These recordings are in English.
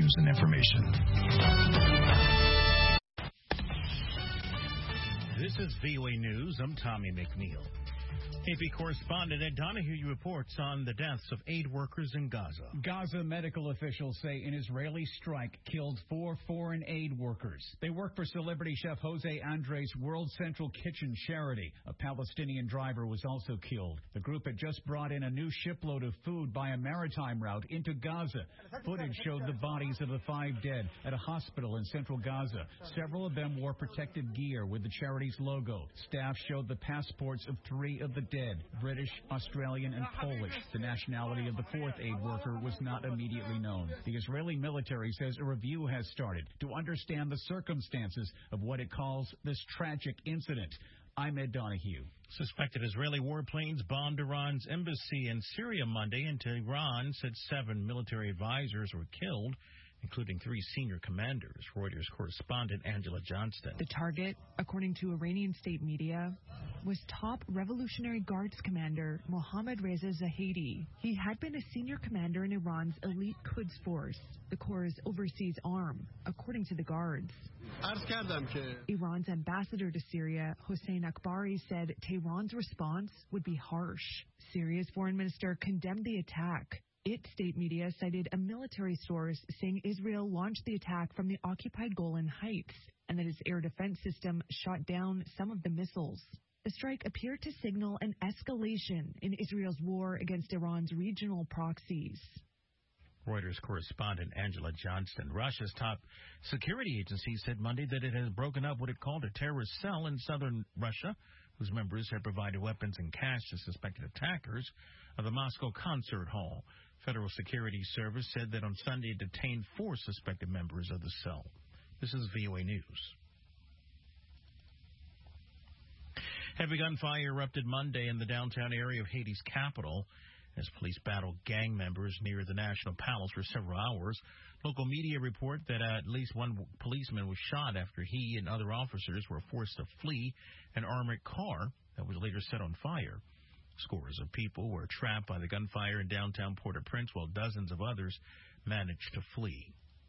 news and information. This is VOA News. I'm Tommy McNeil. AP correspondent Ed Donahue reports on the deaths of aid workers in Gaza. Gaza medical officials say an Israeli strike killed 4 foreign aid workers. They work for celebrity chef Jose Andres' World Central Kitchen charity. A Palestinian driver was also killed. The group had just brought in a new shipload of food by a maritime route into Gaza. Footage showed the bodies of the 5 dead at a hospital in central Gaza. Several of them wore protective gear with the charity's logo. Staff showed the passports of 3 of the dead, British, Australian, and Polish. The nationality of the 4th aid worker was not immediately known. The Israeli military says a review has started to understand the circumstances of what it calls this tragic incident. I'm Ed Donahue. Suspected Israeli warplanes bombed Iran's embassy in Syria Monday, and Tehran said 7 military advisors were killed, including 3 senior commanders. Reuters correspondent Angela Johnston. The target, according to Iranian state media, was top Revolutionary Guards commander Mohammad Reza Zahedi. He had been a senior commander in Iran's elite Quds Force, the Corps' overseas arm, according to the Guards. Iran's ambassador to Syria, Hossein Akbari, said Tehran's response would be harsh. Syria's foreign minister condemned the attack. Its state media cited a military source saying Israel launched the attack from the occupied Golan Heights and that its air defense system shot down some of the missiles. The strike appeared to signal an escalation in Israel's war against Iran's regional proxies. Reuters correspondent Angela Johnston. Russia's top security agency said Monday that it has broken up what it called a terrorist cell in southern Russia, whose members had provided weapons and cash to suspected attackers of the Moscow concert hall. Federal Security Service said that on Sunday it detained 4 suspected members of the cell. This is VOA News. Heavy gunfire erupted Monday in the downtown area of Haiti's capital as police battled gang members near the National Palace for several hours. Local media report that at least 1 policeman was shot after he and other officers were forced to flee an armored car that was later set on fire. Scores of people were trapped by the gunfire in downtown Port-au-Prince, while dozens of others managed to flee.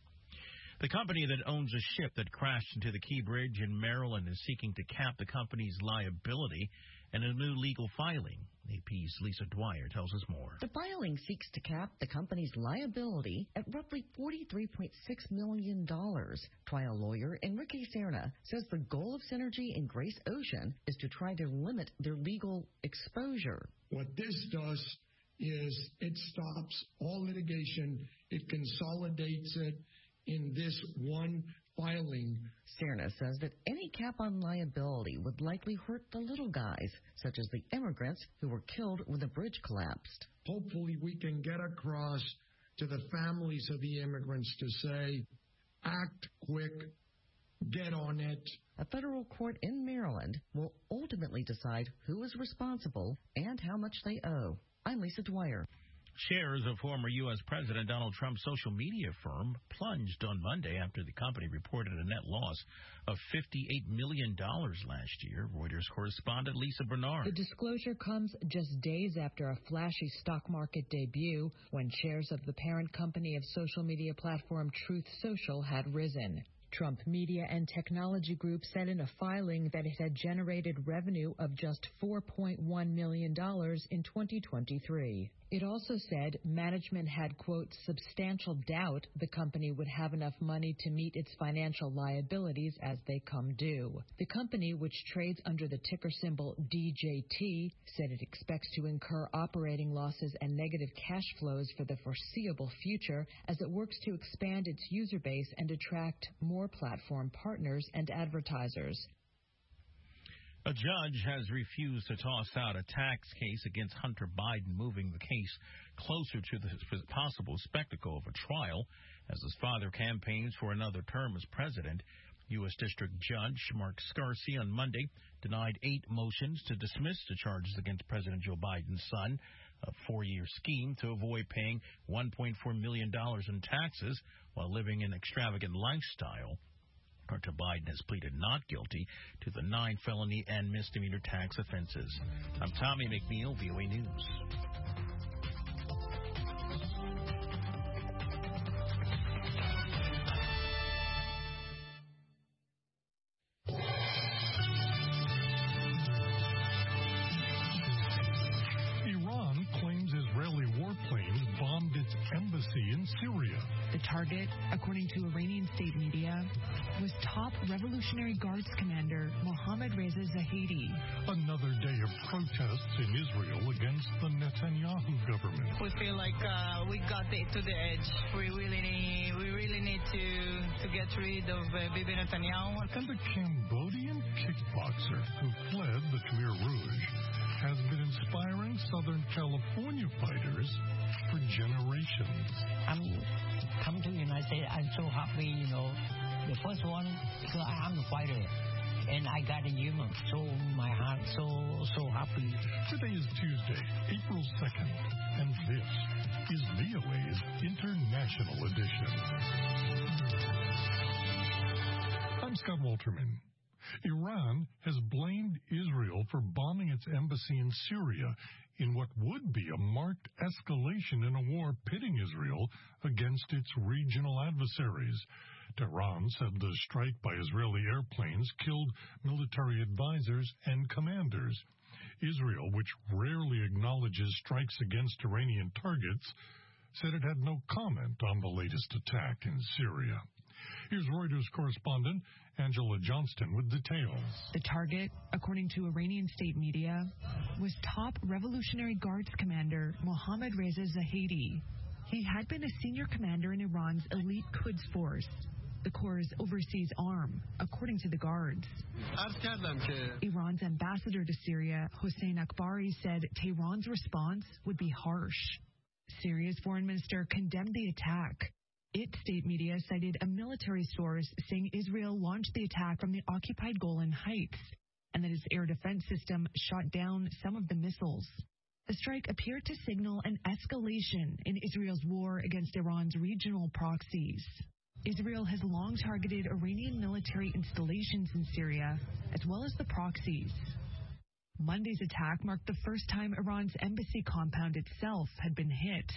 The company that owns a ship that crashed into the Key Bridge in Maryland is seeking to cap the company's liability in a new legal filing. AP's Lisa Dwyer tells us more. The filing seeks to cap the company's liability at roughly $43.6 million. Trial lawyer Enrique Serna says the goal of Synergy and Grace Ocean is to try to limit their legal exposure. What this does is it stops all litigation. It consolidates it in this one filing. Serna says that any cap on liability would likely hurt the little guys, such as the immigrants who were killed when the bridge collapsed. Hopefully we can get across to the families of the immigrants to say, act quick, get on it. A federal court in Maryland will ultimately decide who is responsible and how much they owe. I'm Lisa Dwyer. Shares of former U.S. President Donald Trump's social media firm plunged on Monday after the company reported a net loss of $58 million last year. Reuters correspondent Lisa Bernard. The disclosure comes just days after a flashy stock market debut when shares of the parent company of social media platform Truth Social had risen. Trump Media and Technology Group said in a filing that it had generated revenue of just $4.1 million in 2023. It also said management had, quote, substantial doubt the company would have enough money to meet its financial liabilities as they come due. The company, which trades under the ticker symbol DJT, said it expects to incur operating losses and negative cash flows for the foreseeable future as it works to expand its user base and attract more platform partners and advertisers. A judge has refused to toss out a tax case against Hunter Biden, moving the case closer to the possible spectacle of a trial as his father campaigns for another term as president. U.S. District Judge Mark Scarsi on Monday denied 8 motions to dismiss the charges against President Joe Biden's son, a 4-year scheme to avoid paying $1.4 million in taxes while living an extravagant lifestyle. Hunter Biden has pleaded not guilty to the 9 felony and misdemeanor tax offenses. I'm Tommy McNeil, VOA News. embassy in Syria. The target, according to Iranian state media, was top Revolutionary Guards commander Mohammad Reza Zahedi. Another day of protests in Israel against the Netanyahu government. We feel like we got it to the edge. We really need to get rid of Bibi Netanyahu. And the Cambodian kickboxer who fled the Khmer Rouge has been inspiring Southern California fighters for generations. I'm come to the United States. I'm so happy, The first one, because I'm a fighter, and I got a human. So my heart so happy. Today is Tuesday, April 2nd, and this is VOA's International Edition. I'm Scott Walterman. Iran has blamed Israel for bombing its embassy in Syria in what would be a marked escalation in a war pitting Israel against its regional adversaries. Tehran said the strike by Israeli airplanes killed military advisors and commanders. Israel, which rarely acknowledges strikes against Iranian targets, said it had no comment on the latest attack in Syria. Here's Reuters correspondent Angela Johnston with details. The target, according to Iranian state media, was top Revolutionary Guards commander Mohammad Reza Zahedi. He had been a senior commander in Iran's elite Quds Force, the Corps' overseas arm, according to the Guards. Iran's ambassador to Syria, Hossein Akbari, said Tehran's response would be harsh. Syria's foreign minister condemned the attack. Its state media cited a military source saying Israel launched the attack from the occupied Golan Heights and that its air defense system shot down some of the missiles. The strike appeared to signal an escalation in Israel's war against Iran's regional proxies. Israel has long targeted Iranian military installations in Syria, as well as the proxies. Monday's attack marked the first time Iran's embassy compound itself had been hit.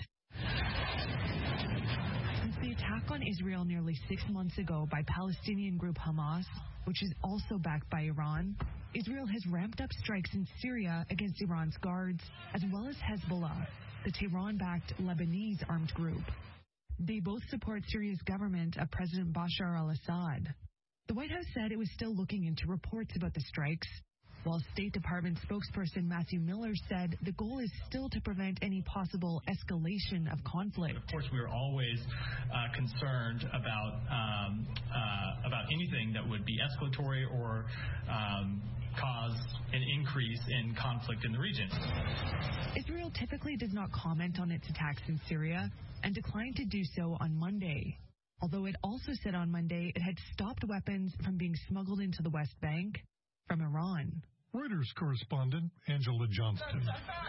Since the attack on Israel nearly 6 months ago by Palestinian group Hamas, which is also backed by Iran, Israel has ramped up strikes in Syria against Iran's guards, as well as Hezbollah, the Tehran-backed Lebanese armed group. They both support Syria's government of President Bashar al-Assad. The White House said it was still looking into reports about the strikes, while State Department spokesperson Matthew Miller said the goal is still to prevent any possible escalation of conflict. Of course, we are always concerned about anything that would be escalatory or cause an increase in conflict in the region. Israel typically does not comment on its attacks in Syria and declined to do so on Monday, although it also said on Monday it had stopped weapons from being smuggled into the West Bank from Iran. Reuters correspondent Angela Johnston.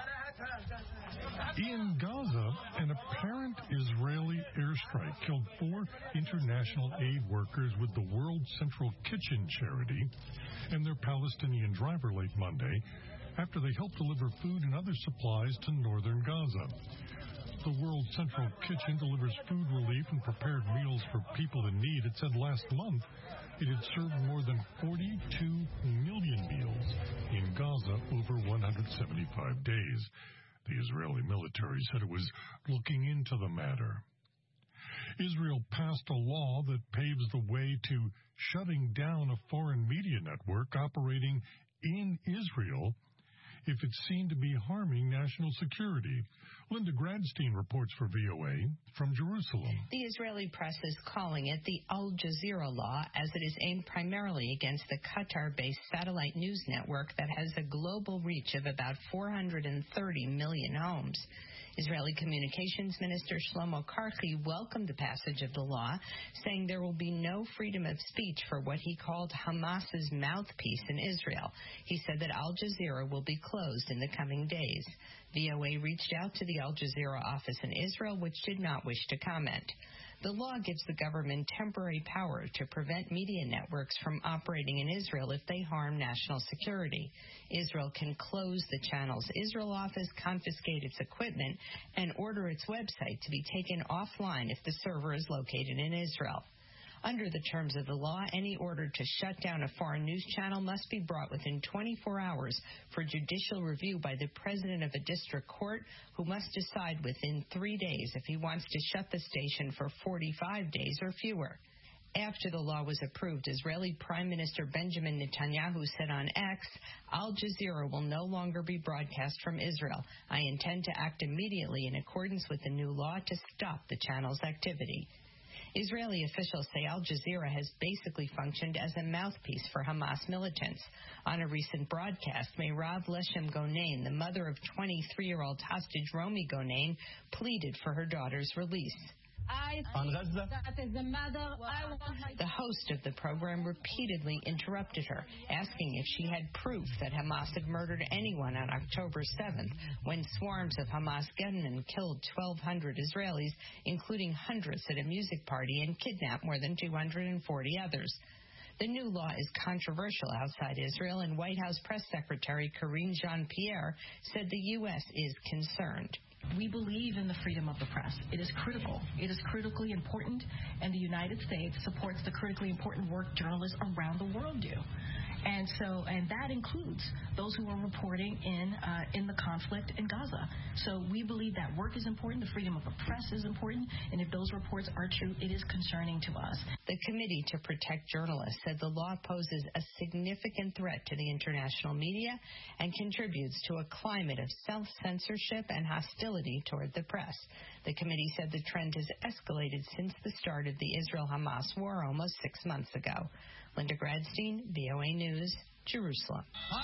In Gaza, an apparent Israeli airstrike killed 4 international aid workers with the World Central Kitchen charity and their Palestinian driver late Monday after they helped deliver food and other supplies to northern Gaza. The World Central Kitchen delivers food relief and prepared meals for people in need. It said last month it had served more than 42 million meals in Gaza over 175 days. The Israeli military said it was looking into the matter. Israel passed a law that paves the way to shutting down a foreign media network operating in Israel if it's seen to be harming national security. Linda Gradstein reports for VOA from Jerusalem. The Israeli press is calling it the Al Jazeera law, as it is aimed primarily against the Qatar-based satellite news network that has a global reach of about 430 million homes. Israeli Communications Minister Shlomo Karki welcomed the passage of the law, saying there will be no freedom of speech for what he called Hamas's mouthpiece in Israel. He said that Al Jazeera will be closed in the coming days. VOA reached out to the Al Jazeera office in Israel, which did not wish to comment. The law gives the government temporary power to prevent media networks from operating in Israel if they harm national security. Israel can close the channel's Israel office, confiscate its equipment, and order its website to be taken offline if the server is located in Israel. Under the terms of the law, any order to shut down a foreign news channel must be brought within 24 hours for judicial review by the president of a district court, who must decide within 3 days if he wants to shut the station for 45 days or fewer. After the law was approved, Israeli Prime Minister Benjamin Netanyahu said on X, Al Jazeera will no longer be broadcast from Israel. I intend to act immediately in accordance with the new law to stop the channel's activity. Israeli officials say Al Jazeera has basically functioned as a mouthpiece for Hamas militants. On a recent broadcast, Meirav Leshem Gonain, the mother of 23-year-old hostage Romi Gonain, pleaded for her daughter's release. The host of the program repeatedly interrupted her, asking if she had proof that Hamas had murdered anyone on October 7th, when swarms of Hamas gunmen killed 1,200 Israelis, including hundreds at a music party, and kidnapped more than 240 others. The new law is controversial outside Israel, and White House Press Secretary Karine Jean-Pierre said the U.S. is concerned. We believe in the freedom of the press. It is critical. It is critically important, and the United States supports the critically important work journalists around the world do. And that includes those who are reporting in the conflict in Gaza. So we believe that work is important, the freedom of the press is important, and if those reports are true, it is concerning to us. The Committee to Protect Journalists said the law poses a significant threat to the international media and contributes to a climate of self-censorship and hostility toward the press. The committee said the trend has escalated since the start of the Israel-Hamas war almost 6 months ago. Linda Gradstein, VOA News, Jerusalem.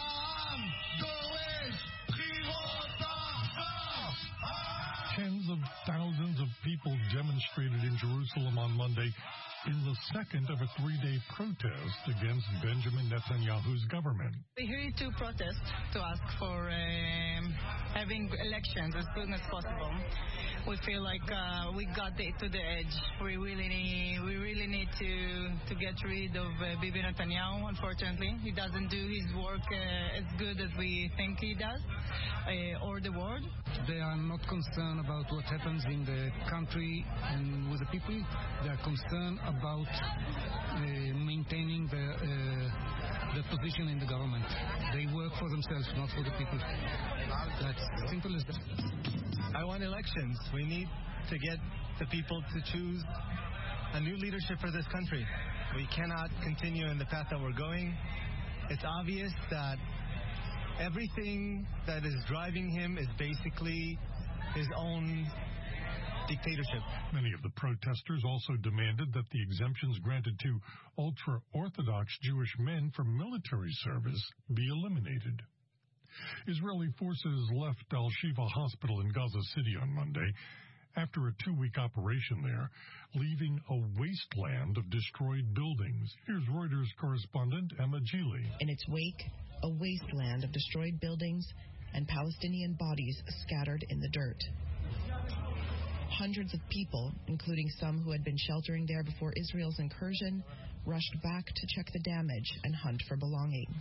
Tens of thousands of people demonstrated in Jerusalem on Monday in the second of a 3-day protest against Benjamin Netanyahu's government. We're here to protest, to ask for having elections as soon as possible. We feel like we got to the edge. We really need to get rid of Bibi Netanyahu. Unfortunately, he doesn't do his work as good as we think he does, or the world. They are not concerned about what happens in the country and with the people. They are concerned about maintaining the position in the government. They work for themselves, not for the people. That's simple as that. I want elections. We need to get the people to choose a new leadership for this country. We cannot continue in the path that we're going. It's obvious that everything that is driving him is basically his own dictatorship. Many of the protesters also demanded that the exemptions granted to ultra-Orthodox Jewish men for military service be eliminated. Israeli forces left Al-Shifa Hospital in Gaza City on Monday after a 2-week operation there, leaving a wasteland of destroyed buildings. Here's Reuters correspondent Emma Gili. In its wake, a wasteland of destroyed buildings and Palestinian bodies scattered in the dirt. Hundreds of people, including some who had been sheltering there before Israel's incursion, rushed back to check the damage and hunt for belongings.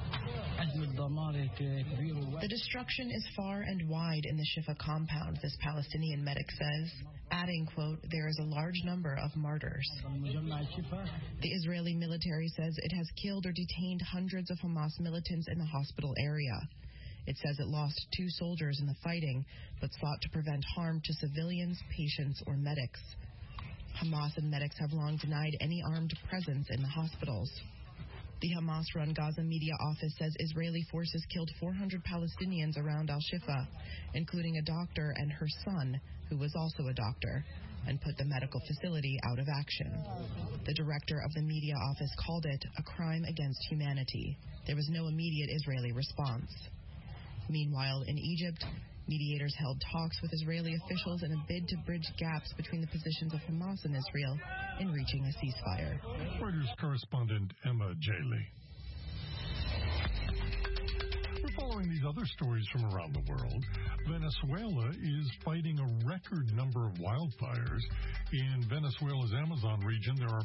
The destruction is far and wide in the Shifa compound, this Palestinian medic says, adding, quote, there is a large number of martyrs. The Israeli military says it has killed or detained hundreds of Hamas militants in the hospital area. It says it lost 2 soldiers in the fighting, but sought to prevent harm to civilians, patients, or medics. Hamas and medics have long denied any armed presence in the hospitals. The Hamas-run Gaza media office says Israeli forces killed 400 Palestinians around Al-Shifa, including a doctor and her son, who was also a doctor, and put the medical facility out of action. The director of the media office called it a crime against humanity. There was no immediate Israeli response. Meanwhile, in Egypt, mediators held talks with Israeli officials in a bid to bridge gaps between the positions of Hamas and Israel in reaching a ceasefire. Reuters correspondent Emma Jaley. We're following these other stories from around the world. Venezuela is fighting a record number of wildfires. In Venezuela's Amazon region, there are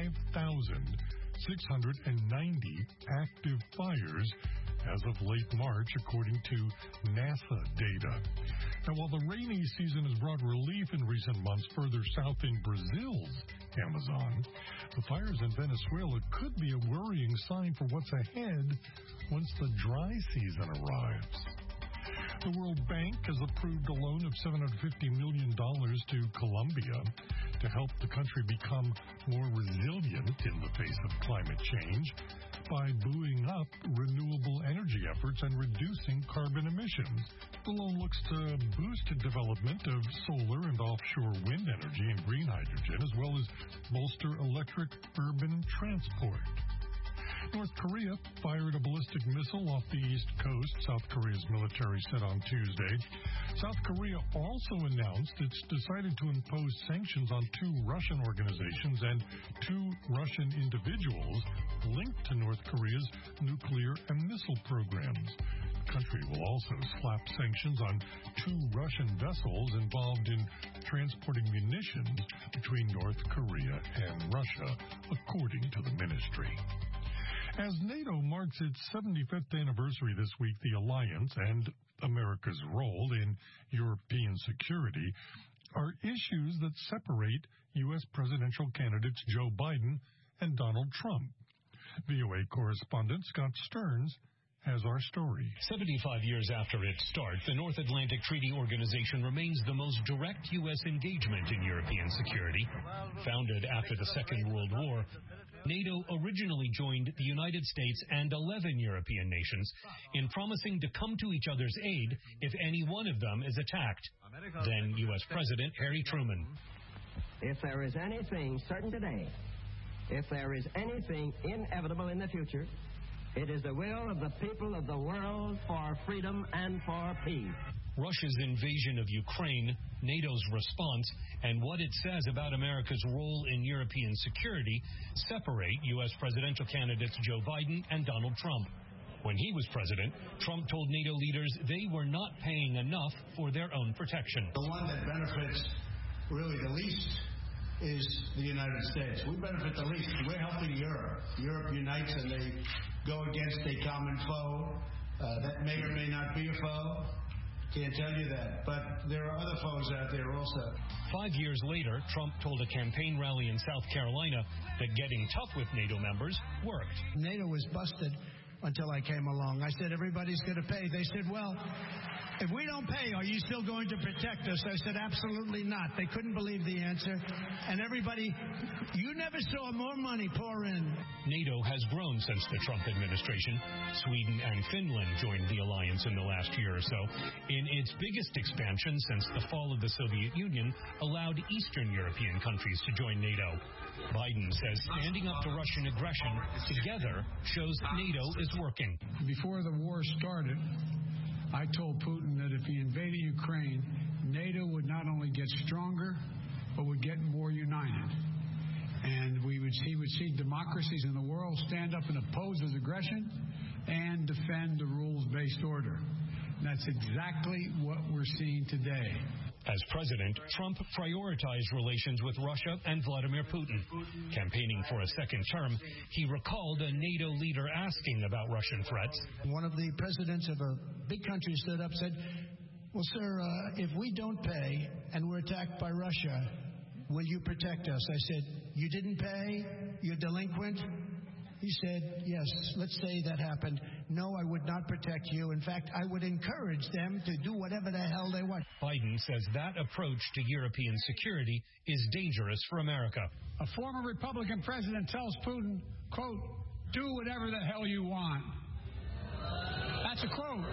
5,690 active fires as of late March, according to NASA data. Now, while the rainy season has brought relief in recent months further south in Brazil's Amazon. The fires in Venezuela could be a worrying sign for what's ahead once the dry season arrives. The World Bank has approved a loan of $750 million to Colombia to help the country become more resilient in the face of climate change by buoying up renewable energy efforts and reducing carbon emissions. The loan looks to boost development of solar and offshore wind energy and green hydrogen, as well as bolster electric urban transport. North Korea fired a ballistic missile off the east coast, South Korea's military said on Tuesday. South Korea also announced it's decided to impose sanctions on 2 Russian organizations and 2 Russian individuals linked to North Korea's nuclear and missile programs. The country will also slap sanctions on 2 Russian vessels involved in transporting munitions between North Korea and Russia, according to the ministry. As NATO marks its 75th anniversary this week, the alliance and America's role in European security are issues that separate U.S. presidential candidates Joe Biden and Donald Trump. VOA correspondent Scott Stearns has our story. 75 years after its start, the North Atlantic Treaty Organization remains the most direct U.S. engagement in European security. Founded after the Second World War, NATO originally joined the United States and 11 European nations in promising to come to each other's aid if any one of them is attacked. Then U.S. President Harry Truman. If there is anything certain today, if there is anything inevitable in the future, it is the will of the people of the world for freedom and for peace. Russia's invasion of Ukraine, NATO's response, and what it says about America's role in European security separate U.S. presidential candidates Joe Biden and Donald Trump. When he was president, Trump told NATO leaders they were not paying enough for their own protection. The one that benefits really the least is the United States. We benefit the least. We're helping Europe. Europe unites and they go against a common foe that may or may not be a foe. Can't tell you that, but there are other foes out there also. 5 years later, Trump told a campaign rally in South Carolina that getting tough with NATO members worked. NATO was busted until I came along. I said, everybody's going to pay. They said, well, if we don't pay, are you still going to protect us? I said, absolutely not. They couldn't believe the answer. And everybody, you never saw more money pour in. NATO has grown since the Trump administration. Sweden and Finland joined the alliance in the last year or so. In its biggest expansion since the fall of the Soviet Union, allowed Eastern European countries to join NATO. Biden says standing up to Russian aggression together shows NATO is working. Before the war started, I told Putin that if he invaded Ukraine, NATO would not only get stronger, but would get more united. And he would see democracies in the world stand up and oppose his aggression and defend the rules-based order. And that's exactly what we're seeing today. As president, Trump prioritized relations with Russia and Vladimir Putin. Campaigning for a second term, he recalled a NATO leader asking about Russian threats. One of the presidents of a big country stood up and said, well, sir, if we don't pay and we're attacked by Russia, will you protect us? I said, you didn't pay? You're delinquent? He said, yes, let's say that happened. No, I would not protect you. In fact, I would encourage them to do whatever the hell they want. Biden says that approach to European security is dangerous for America. A former Republican president tells Putin, quote, do whatever the hell you want. That's a quote.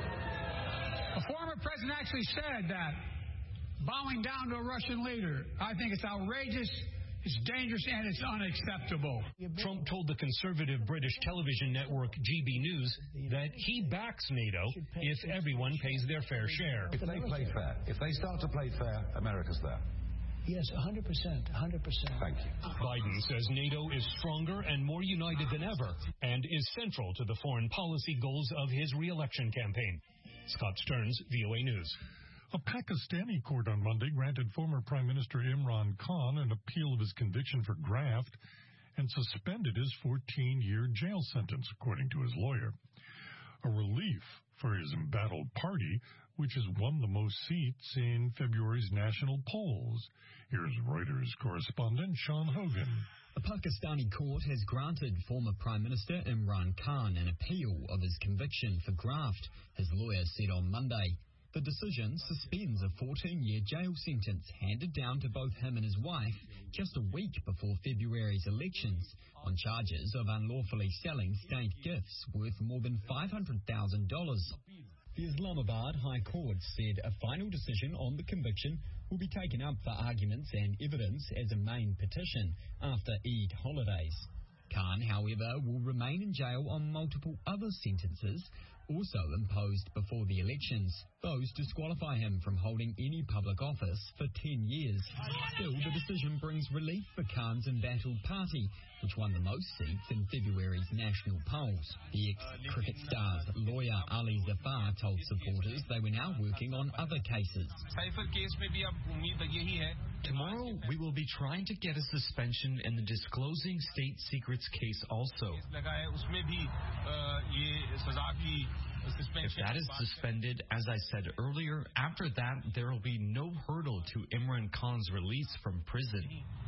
A former president actually said that, bowing down to a Russian leader. I think it's outrageous. It's dangerous and it's unacceptable. Trump told the conservative British television network GB News that he backs NATO if everyone pays their fair share. If they play fair, if they start to play fair, America's there. Yes, 100%, 100%. Thank you. Biden says NATO is stronger and more united than ever and is central to the foreign policy goals of his re-election campaign. Scott Stearns, VOA News. A Pakistani court on Monday granted former Prime Minister Imran Khan an appeal of his conviction for graft and suspended his 14-year jail sentence, according to his lawyer. A relief for his embattled party, which has won the most seats in February's national polls. Here's Reuters correspondent Sean Hogan. A Pakistani court has granted former Prime Minister Imran Khan an appeal of his conviction for graft, his lawyer said on Monday. The decision suspends a 14-year jail sentence handed down to both him and his wife just a week before February's elections on charges of unlawfully selling state gifts worth more than $500,000. The Islamabad High Court said a final decision on the conviction will be taken up for arguments and evidence as a main petition after Eid holidays. Khan, however, will remain in jail on multiple other sentences also imposed before the elections. Those disqualify him from holding any public office for 10 years. Still, the decision brings relief for Khan's embattled party, which won the most seats in February's national polls. The ex-cricket star's lawyer Ali Zafar told supporters they were now working on other cases. Tomorrow, we will be trying to get a suspension in the disclosing state secrets case also. If that is suspended, as I said earlier, after that, there will be no hurdle to Imran Khan's release from prison.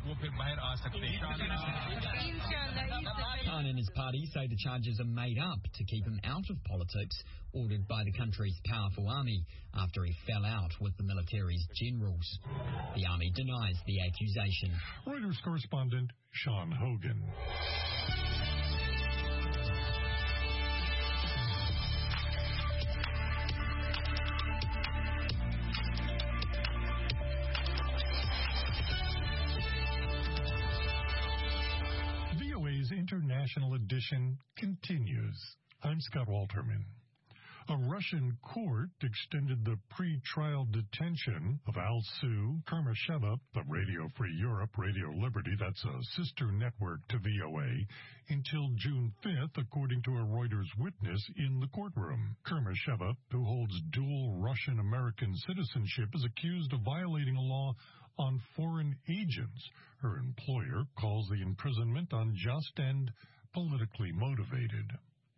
Khan and his party say the charges are made up to keep him out of politics, ordered by the country's powerful army after he fell out with the military's generals. The army denies the accusation. Reuters correspondent Sean Hogan. International edition continues. I'm Scott Walterman. A Russian court extended the pre-trial detention of Alsu Kurmasheva of Radio Free Europe, Radio Liberty, that's a sister network to VOA, until June 5th, according to a Reuters witness in the courtroom. Kurmasheva, who holds dual Russian-American citizenship, is accused of violating a law on foreign agents. Her employer calls the imprisonment unjust and politically motivated.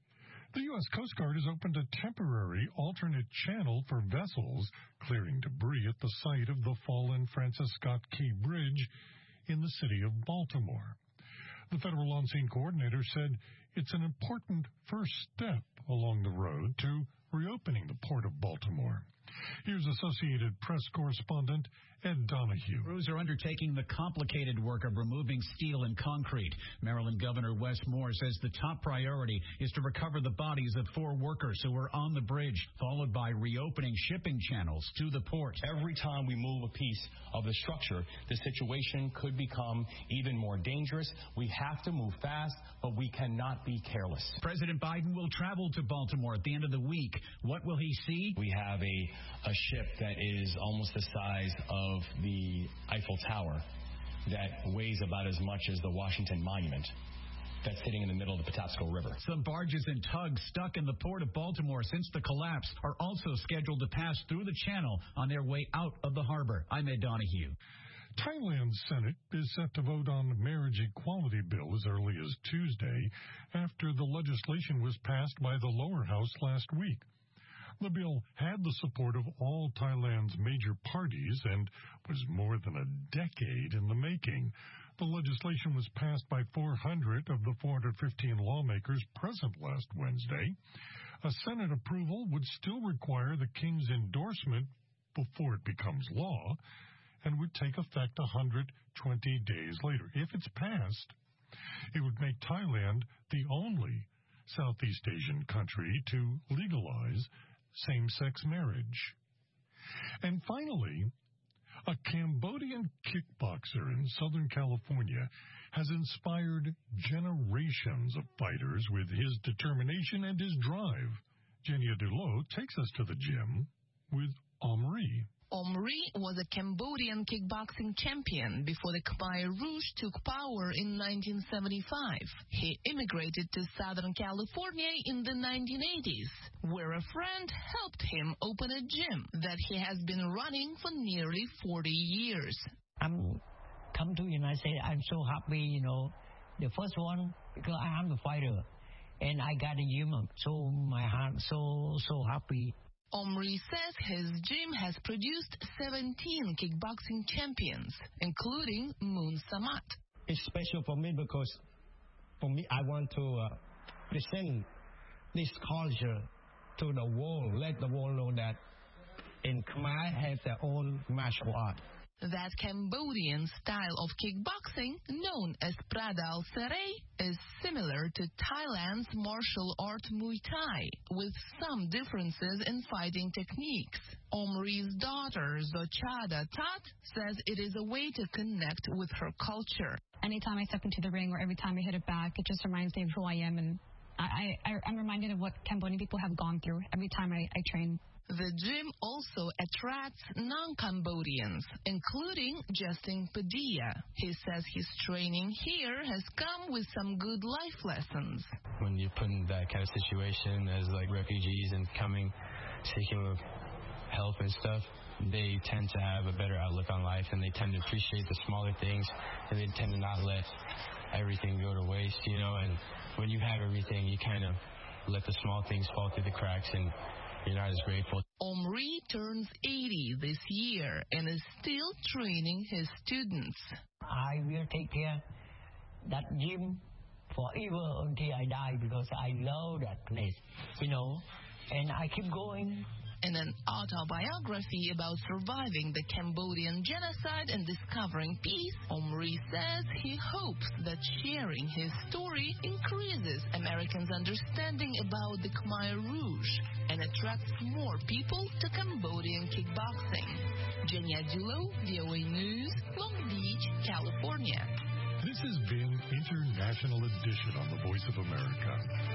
The U.S. Coast Guard has opened a temporary alternate channel for vessels clearing debris at the site of the fallen Francis Scott Key Bridge in the city of Baltimore. The federal on-scene coordinator said it's an important first step along the road to reopening the port of Baltimore. Here's Associated Press correspondent Ed Donahue. Crews are undertaking the complicated work of removing steel and concrete. Maryland Governor Wes Moore says the top priority is to recover the bodies of 4 workers who were on the bridge, followed by reopening shipping channels to the port. Every time we move a piece of the structure, the situation could become even more dangerous. We have to move fast, but we cannot be careless. President Biden will travel to Baltimore at the end of the week. What will he see? We have a ship that is almost the size of the Eiffel Tower that weighs about as much as the Washington Monument that's sitting in the middle of the Patapsco River. Some barges and tugs stuck in the port of Baltimore since the collapse are also scheduled to pass through the channel on their way out of the harbor. I'm Ed Donahue. Thailand's Senate is set to vote on the marriage equality bill as early as Tuesday after the legislation was passed by the lower house last week. The bill had the support of all Thailand's major parties and was more than a decade in the making. The legislation was passed by 400 of the 415 lawmakers present last Wednesday. A Senate approval would still require the King's endorsement before it becomes law and would take effect 120 days later. If it's passed, it would make Thailand the only Southeast Asian country to legalize same-sex marriage. And finally, a Cambodian kickboxer in Southern California has inspired generations of fighters with his determination and his drive. Genia Dulo takes us to the gym with Omri. Omri was a Cambodian kickboxing champion before the Khmer Rouge took power in 1975. He immigrated to Southern California in the 1980s, where a friend helped him open a gym that he has been running for nearly 40 years. I'm come to United States. I'm so happy, The first one, because I am the fighter, and I got a gym, so my heart so happy. Omri says his gym has produced 17 kickboxing champions, including Moon Samat. It's special for me because for me, I want to present this culture to the world, let the world know that in Khmer have their own martial art. That Cambodian style of kickboxing, known as Pradal Serai, is similar to Thailand's martial art Muay Thai, with some differences in fighting techniques. Omri's daughter, Zochada Tat, says it is a way to connect with her culture. Anytime I step into the ring or every time I hit it back, it just reminds me of who I am, and I'm reminded of what Cambodian people have gone through every time I train. The gym also attracts non-Cambodians, including Justin Padilla. He says his training here has come with some good life lessons. When you're put in that kind of situation as like refugees and coming, seeking help and stuff, they tend to have a better outlook on life, and they tend to appreciate the smaller things, and they tend to not let everything go to waste, you know. And when you have everything, you kind of let the small things fall through the cracks, and you're not as grateful. Omri turns 80 this year and is still training his students. I will take care that gym forever until I die because I love that place, you know, and I keep going. In an autobiography about surviving the Cambodian genocide and discovering peace, Omri says he hopes that sharing his story increases Americans' understanding about the Khmer Rouge and attracts more people to Cambodian kickboxing. Jenya Dulo, VOA News, Long Beach, California. This has been International Edition on the Voice of America.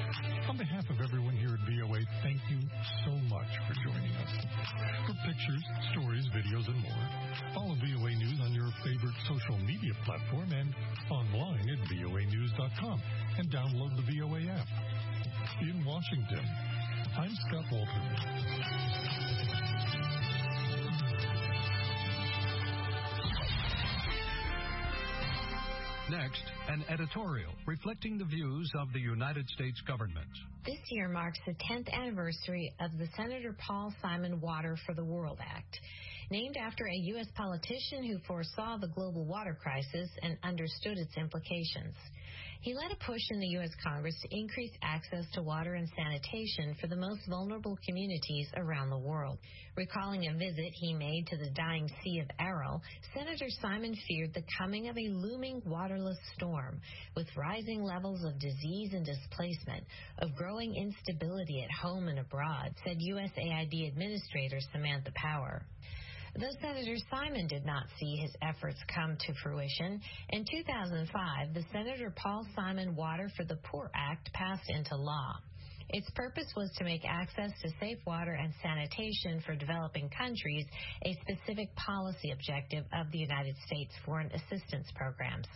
On behalf of everyone here at VOA, thank you so much for joining us. For pictures, stories, videos, and more, follow VOA News on your favorite social media platform and online at voanews.com, and download the VOA app. In Washington, I'm Scott Walter. Next, an editorial reflecting the views of the United States government. This year marks the 10th anniversary of the Senator Paul Simon Water for the World Act, named after a U.S. politician who foresaw the global water crisis and understood its implications. He led a push in the U.S. Congress to increase access to water and sanitation for the most vulnerable communities around the world. Recalling a visit he made to the dying Sea of Aral, Senator Simon feared the coming of a looming waterless storm, with rising levels of disease and displacement, of growing instability at home and abroad, said USAID Administrator Samantha Power. Though Senator Simon did not see his efforts come to fruition, in 2005, the Senator Paul Simon Water for the Poor Act passed into law. Its purpose was to make access to safe water and sanitation for developing countries a specific policy objective of the United States foreign assistance programs.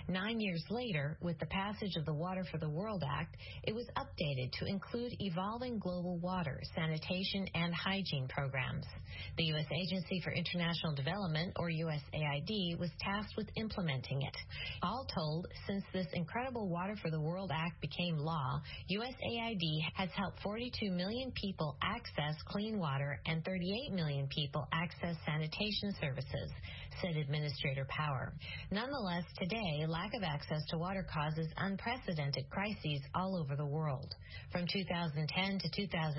9 years later, with the passage of the Water for the World Act, it was updated to include evolving global water, sanitation, and hygiene programs. The U.S. Agency for International Development, or USAID, was tasked with implementing it. All told, since this incredible Water for the World Act became law, USAID has helped 42 million people access clean water and 38 million people access sanitation services, said Administrator Power. Nonetheless, today, lack of access to water causes unprecedented crises all over the world. From 2010 to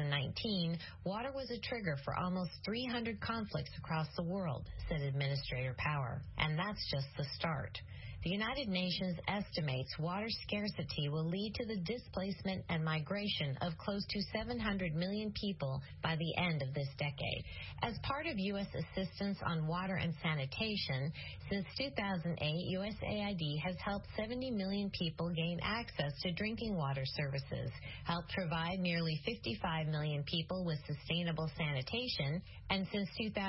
2019, water was a trigger for almost 300 conflicts across the world, said Administrator Power. And that's just the start. The United Nations estimates water scarcity will lead to the displacement and migration of close to 700 million people by the end of this decade. As part of U.S. assistance on water and sanitation, since 2008, USAID has helped 70 million people gain access to drinking water services, helped provide nearly 55 million people with sustainable sanitation, and since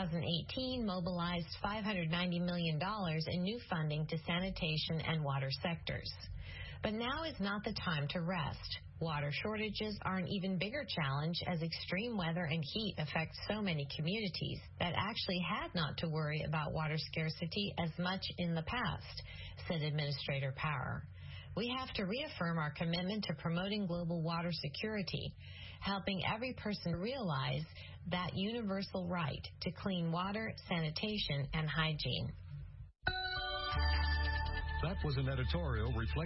2018 mobilized $590 million in new funding to sanitation and water sectors. But now is not the time to rest. Water shortages are an even bigger challenge as extreme weather and heat affect so many communities that actually had not to worry about water scarcity as much in the past, said Administrator Power. We have to reaffirm our commitment to promoting global water security, helping every person realize that universal right to clean water, sanitation, and hygiene. That was an editorial reflecting